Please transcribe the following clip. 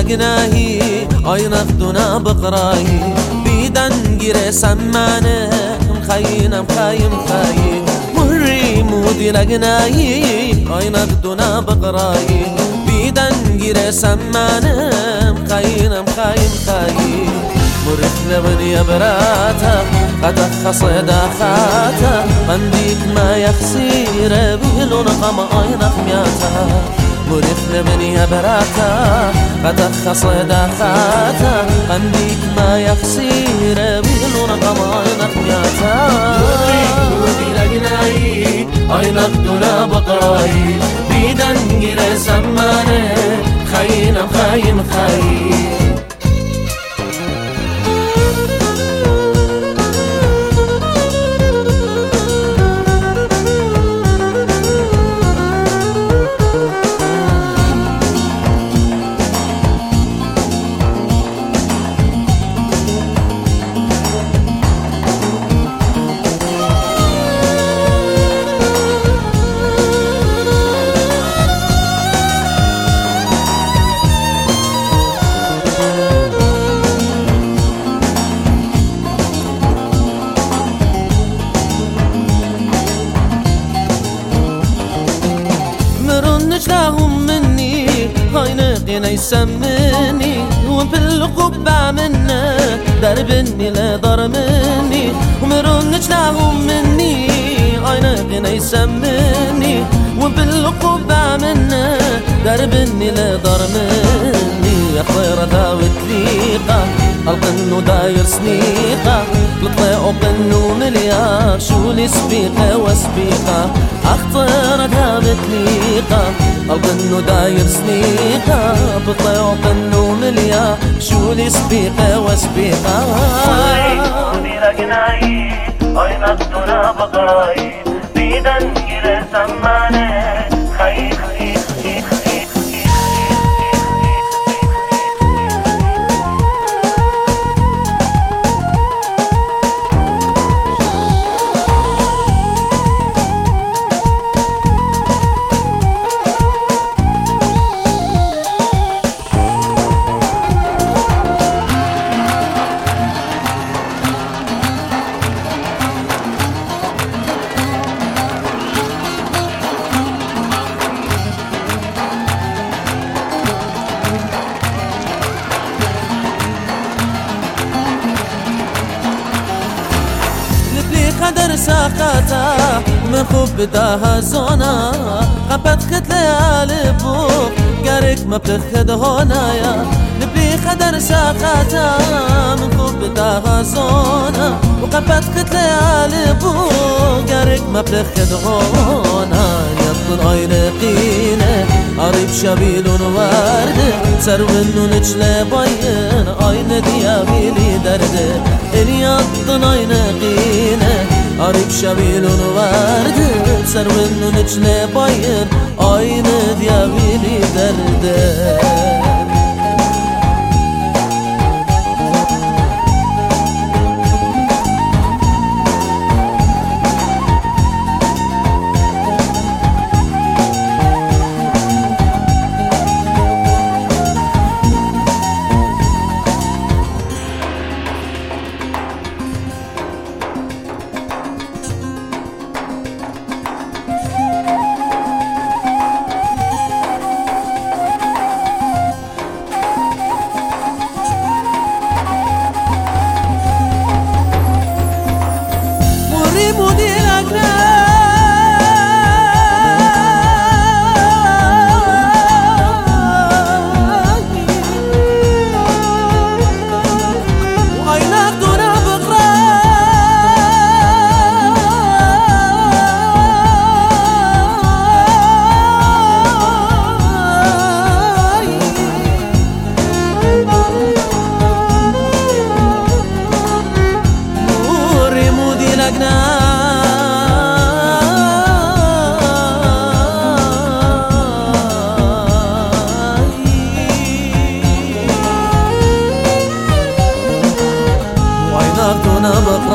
لقناهي عينك دونا بقراهي بيدن جيري سمانه مخينا مخاي مري مودي لقناهي عينك دونا بقراهي بيدن جيري سمانه مخينا مخاي مرخ لبني براتا قد خصيدا خاتا قنديك ما يخسير بيلون قم عينك مياتا مرخ لبني براتا قد خصيدا خاتا قنديك ما يخسير بيلون قم عينك مياتا مري لقناي عينك دونا بقراي بيدن جيري سمانه خاينا مخاي لهم مني هاينقنا يسمني وبالقبة منا دربني لا ضر مني ومرنش لهم مني هاينقنا يسمني وبالقبة منا دربني لا ضر مني يا خير داوت ليقة القنو داير سنيقة لطلع قنو مليار شو لي سبيقة وسبيقة اخطر داوت ليقة القنو داير سنيقة بطلع قنو مليار شو لي سبيقة وسبيقة ودي لقناي عينك دونا بقراي بيدن جيري سمانه خي قدر ساقاتا من خوب بداها زونا قبت خد ليالي بوك قارك ما بتخد هونايا نبي قدر ساقاتا من خوب بداها زونا وقبت خد ليالي بوك قارك ما بتخد هونايا يطن عين قينة قريب شبيل ورد سرون نجلة باين عين ديابيلي درد إن يطن عين قينة قريب شبيل ورد سرون نجلة باين عين ديابيلي درد وعينك دون بقرة